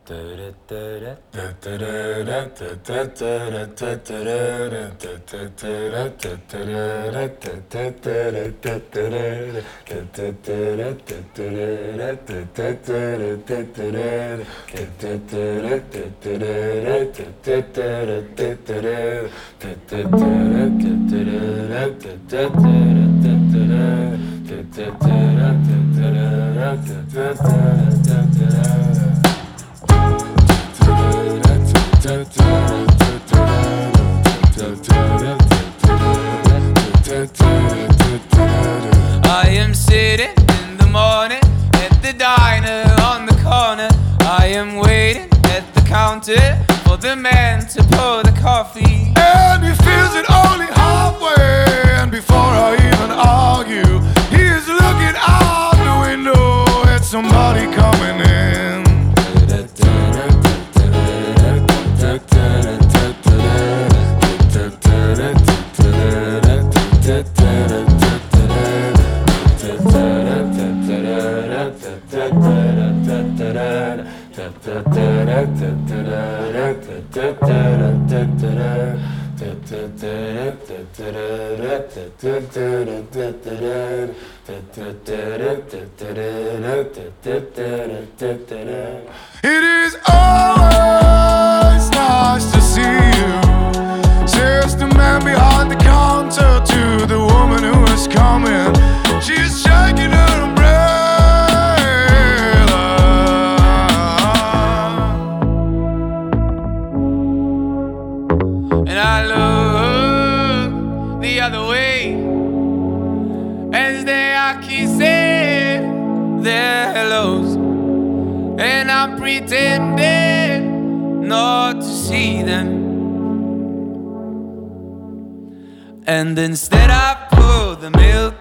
I am sitting in the morning at the diner on the corner. I am waiting at the counter for the man to pour the coffee. And he feels it only halfway, and before I even argue, he is looking out the window at somebody coming in. It is always nice to see you, says the man behind the counter to the woman who is coming. She's shaking her umbrella, And I look the other way as they are kissing their hellos, and I'm pretending not to see them. And instead I pour the milk.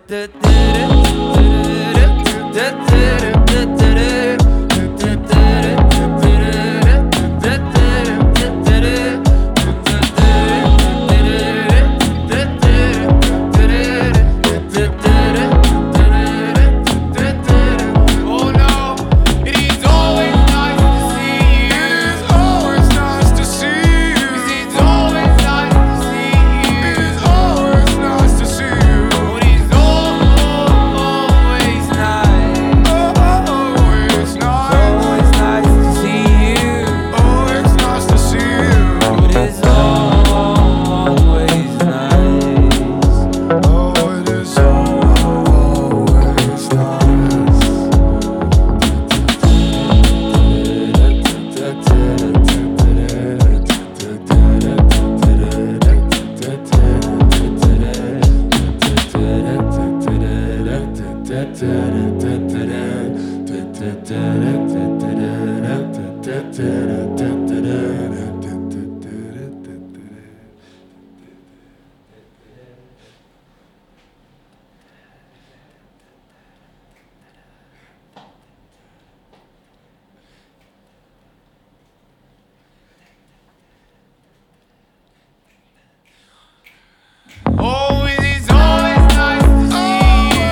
Oh, it is always nice to see you.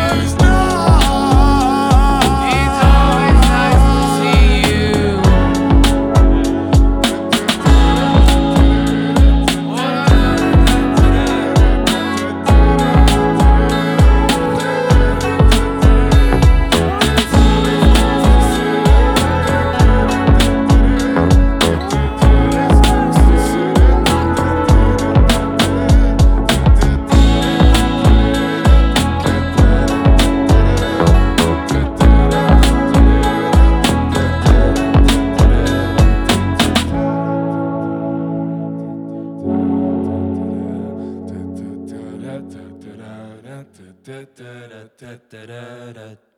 It's always nice to see you. Da da da da da da.